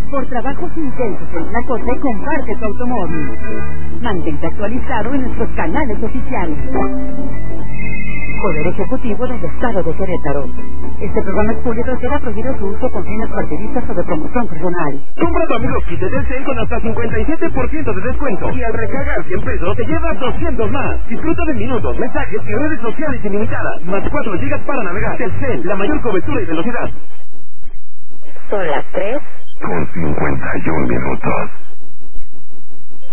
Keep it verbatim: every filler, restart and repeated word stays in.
Por trabajos intensos en Tlacote, comparte tu automóvil. Mantente actualizado en nuestros canales oficiales. Poder Ejecutivo del Estado de Querétaro. Este programa es público y queda prohibido su uso con fines partidistas o de promoción personal. Compra tu amigo kit de Telcel con hasta cincuenta y siete por ciento de descuento. Y al recargar cien pesos te llevas doscientos más. Disfruta de minutos, mensajes y redes sociales ilimitadas. Más cuatro gigas para navegar. Telcel, la mayor cobertura y velocidad. Son las tres con cincuenta y un minutos.